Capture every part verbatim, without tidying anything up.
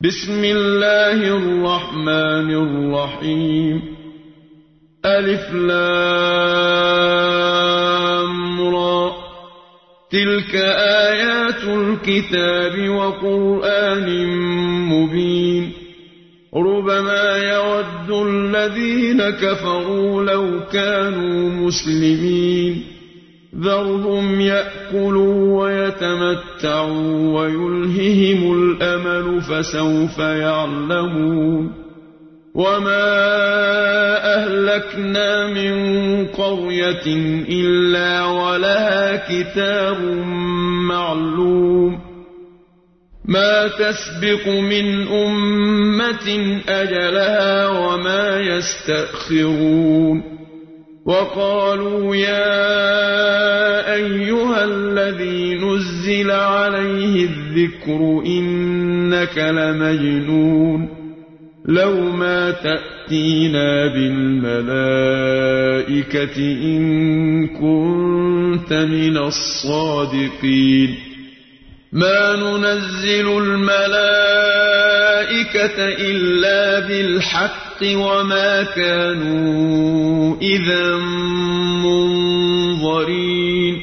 بسم الله الرحمن الرحيم ألف لام را تلك آيات الكتاب وقرآن مبين ربما يود الذين كفروا لو كانوا مسلمين ذرهم يأكلوا ويتمتعوا ويلههم الأمل فسوف يعلمون وما أهلكنا من قرية إلا ولها كتاب معلوم ما تسبق من أمة أجلها وما يستأخرون وقالوا يا أيها الذي نزل عليه الذكر إنك لمجنون لو ما تأتينا بالملائكة إن كنت من الصادقين ما ننزل الملائكة إلا بالحق وما كانوا إذا منظرين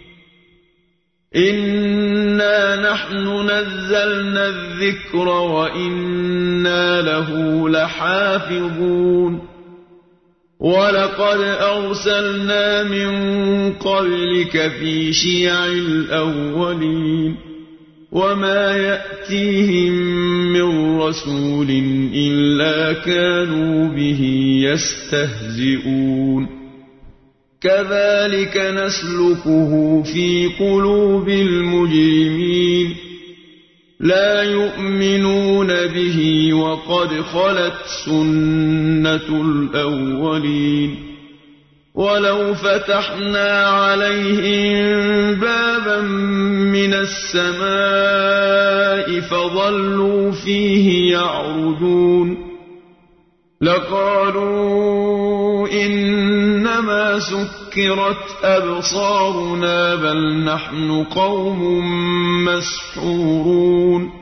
إنا نحن نزلنا الذكر وإنا له لحافظون ولقد أرسلنا من قبلك في شيع الأولين وما يأتيهم من رسول إلا كانوا به يستهزئون كذلك نسلكه في قلوب المجرمين لا يؤمنون به وقد خلت سنة الأولين ولو فتحنا عليهم بابا من السماء فظلوا فيه يعرجون لقالوا إنما سكرت أبصارنا بل نحن قوم مسحورون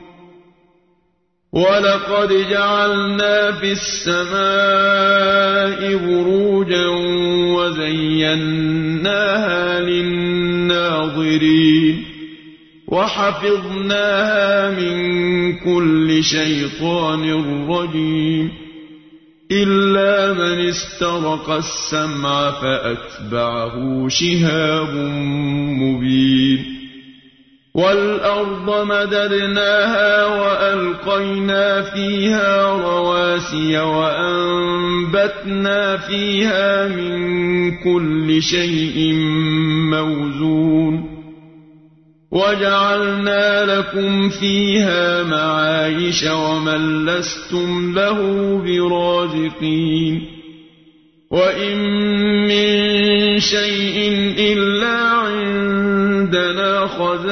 ولقد جعلنا في السماء بروجا وزيناها للناظرين وحفظناها من كل شيطان رجيم إلا من استرق السمع فأتبعه شهاب مبين والأرض مددناها وألقينا فيها رواسي وأنبتنا فيها من كل شيء موزون وجعلنا لكم فيها معايش ومن لستم له برازقين وإن من شيء إلا عندنا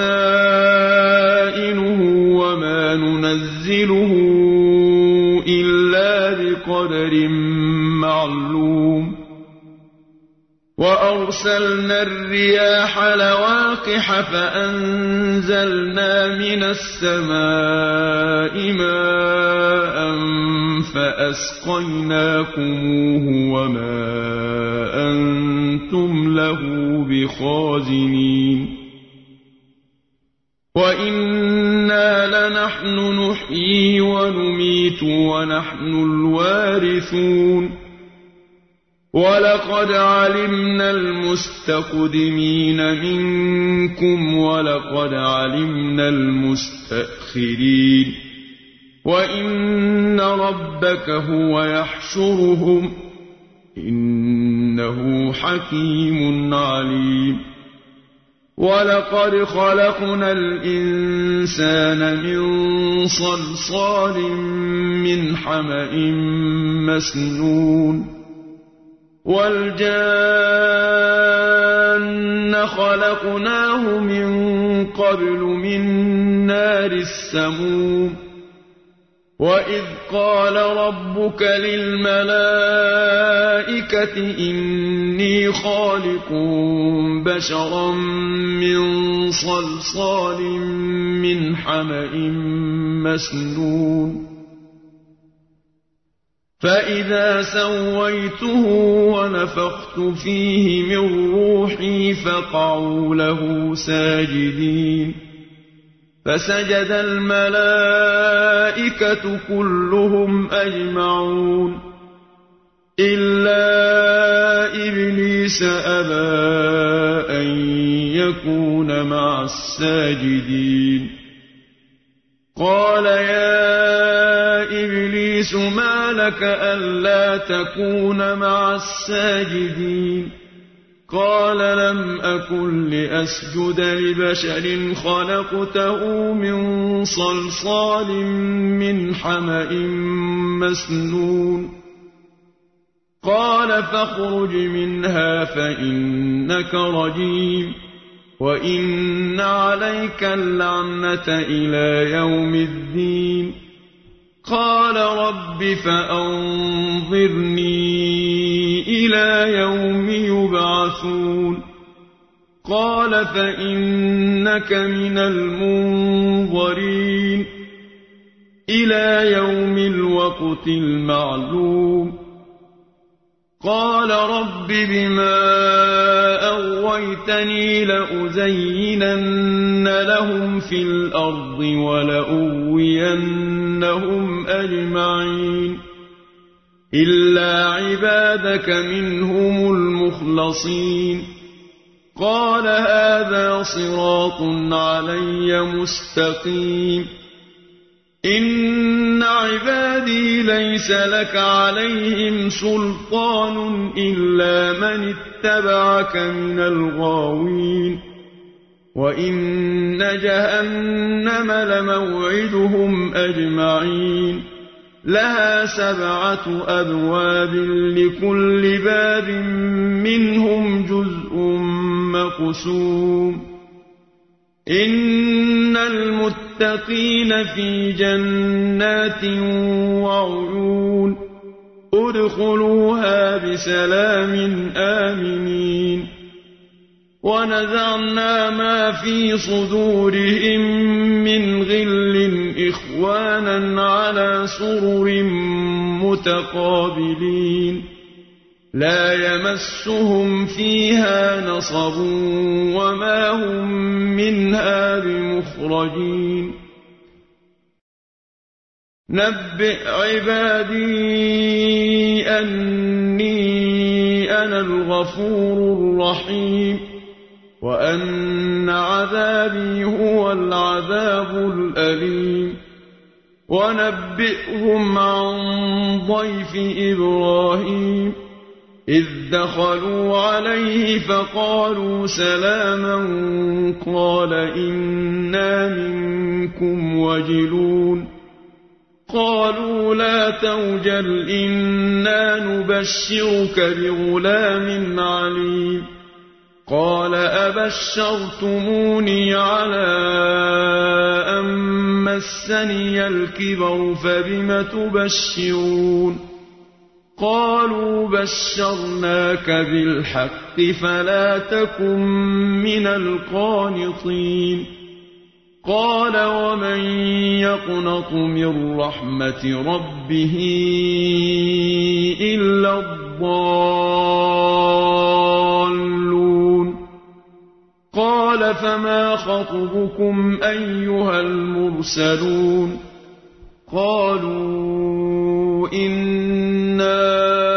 خزائنه وما ننزله إلا بقدر معلوم وأرسلنا الرياح لواقح فأنزلنا من السماء ماء فأسقيناكموه وما أنتم له بخازنين وإنا لنحن نحيي ونميت ونحن الوارثون ولقد علمنا المستقدمين منكم ولقد علمنا المستأخرين وإن ربك هو يحشرهم إنه حكيم عليم ولقد خلقنا الإنسان من صلصال من حمأ مسنون والجان خلقناه من قبل من نار السموم وَإِذْ قَالَ رَبُّكَ لِلْمَلَائِكَةِ إِنِّي خَالِقٌ بَشَرًا مِّن صَلْصَالٍ مِّنْ حَمَإٍ مَّسْنُونٍ فَإِذَا سَوَّيْتُهُ وَنَفَخْتُ فِيهِ مِن رُّوحِي فَقَعُوا لَهُ سَاجِدِينَ فسجد الملائكة كلهم أجمعون إلا إبليس أبى أن يكون مع الساجدين قال يا إبليس ما لك ألا تكون مع الساجدين قال لم أكن لأسجد لبشر خلقته من صلصال من حمأ مسنون قال فاخرج منها فإنك رجيم وإن عليك اللعنة إلى يوم الدين قال رب فأنظرني إلى يوم يبعثون قال فإنك من المنظرين إلى يوم الوقت المعلوم قال رب بما أغويتني لأزينن لهم في الأرض ولأغوينهم أجمعين إلا عبادك منهم المخلصين قال هذا صراط علي مستقيم إن عبادي ليس لك عليهم سلطان إلا من اتبعك من الغاوين وإن جهنم لموعدهم أجمعين لها سبعة أبواب لكل باب منهم جزء مقسوم إن المتقين في جنات وعيون ادخلوها بسلام آمنين ونزعنا ما في صدورهم من غل إخوانا على سرر متقابلين لا يمسهم فيها نصب وما هم منها بمخرجين نبئ عبادي أني أنا الغفور الرحيم وأن عذابي هو العذاب الأليم ونبئهم عن ضيف إبراهيم إذ دخلوا عليه فقالوا سلاما قال إنا منكم وجلون قالوا لا توجل إنا نبشرك بغلام عليم قال أبشرتموني على أن مسني الكبر فبم تبشرون قالوا بشرناك بالحق فلا تكن من القانطين قال ومن يقنط من رحمة ربه إلا الضالون قال فما خطبكم أيها المرسلون قالوا إنا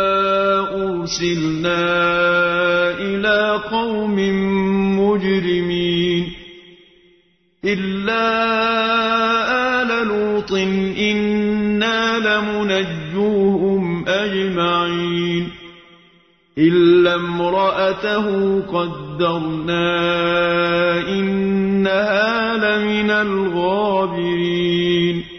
أرسلنا إلى قوم مجرمين إلا آل لوط إنا لمنجوهم أجمعين إلا امرأته قدرنا إنها لمن الغابرين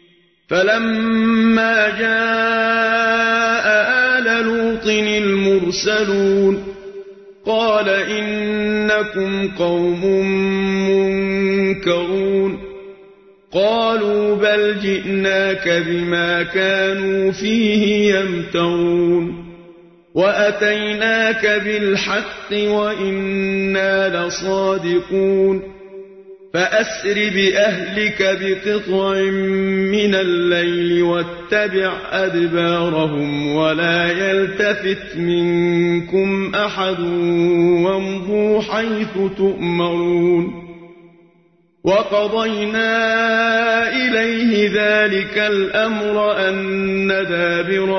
فلما جاء آل لوط المرسلون قال إنكم قوم منكرون قالوا بل جئناك بما كانوا فيه يمترون وأتيناك بالحق وإنا لصادقون فأسر بأهلك بقطع من الليل واتبع أدبارهم ولا يلتفت منكم أحد وامضوا حيث تؤمرون وقضينا إليه ذلك الأمر أن دابر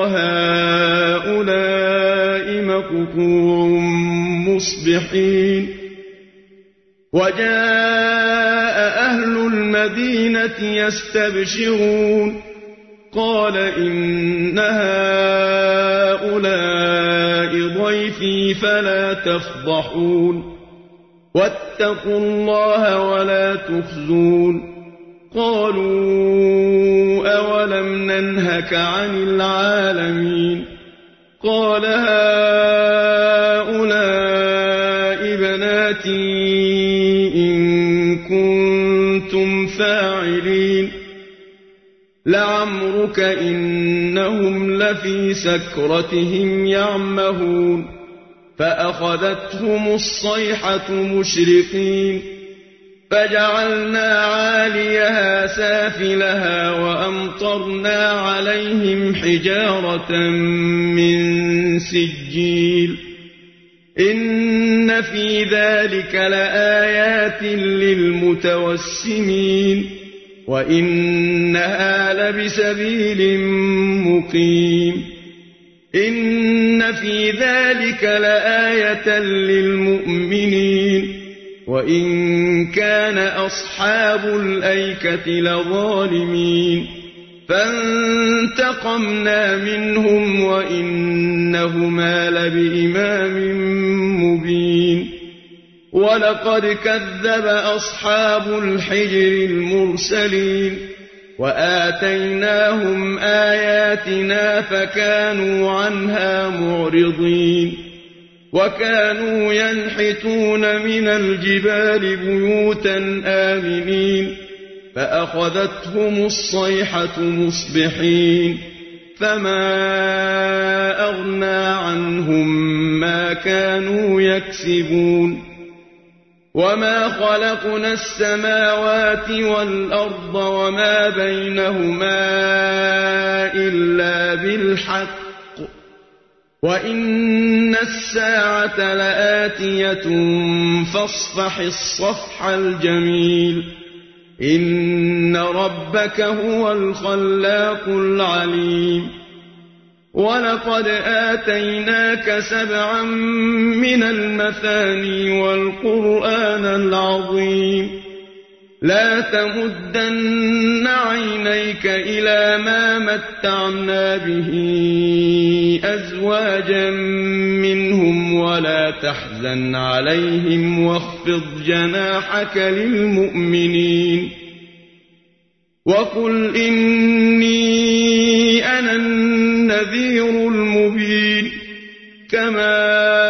هؤلاء مقطوع مصبحين وجاء أهل المدينة يستبشرون قال إن هؤلاء ضيفي فلا تفضحون واتقوا الله ولا تخزون قالوا أولم ننهك عن العالمين قال هؤلاء بناتي إن كنتم فاعلين لعمرك إنهم لفي سكرتهم يعمهون فأخذتهم الصيحة مشرقين فجعلنا عاليها سافلها وأمطرنا عليهم حجارة من سجيل إن في ذلك لآيات للمتوسمين وإنها لبسبيل مقيم إن في ذلك لآية للمؤمنين وإن كان أصحاب الأيكة لظالمين فانتقمنا منهم وإنهما لبإمام مبين ولقد كذب أصحاب الحجر المرسلين وآتيناهم آياتنا فكانوا عنها معرضين وكانوا ينحتون من الجبال بيوتا آمنين فأخذتهم الصيحة مصبحين فما أغنى عنهم ما كانوا يكسبون وما خلقنا السماوات والأرض وما بينهما إلا بالحق وإن الساعة لآتية فاصفح الصفح الجميل إن ربك هو الخلاق العليم ولقد آتيناك سبعا من المثاني والقرآن العظيم لا تمدن عينيك إلى ما متعنا به أزواجا منهم ولا تحزن عليهم واخفض جناحك للمؤمنين وقل إني أنا النذير المبين كما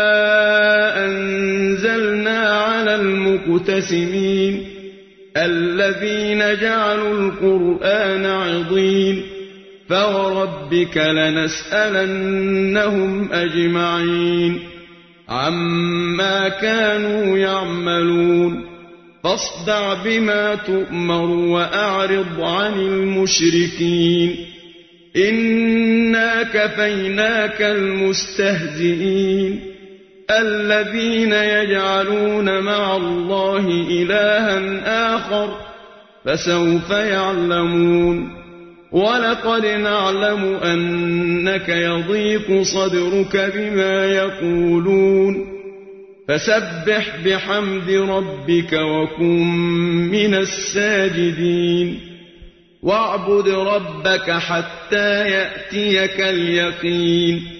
أنزلنا على المقتسمين الذين جعلوا القرآن عضين فوربك لنسألنهم أجمعين عما كانوا يعملون فاصدع بما تؤمر وأعرض عن المشركين إنا كفيناك المستهزئين الذين يجعلون مع الله إلها آخر فسوف يعلمون ولقد نعلم أنك يضيق صدرك بما يقولون فسبح بحمد ربك وكن من الساجدين واعبد ربك حتى يأتيك اليقين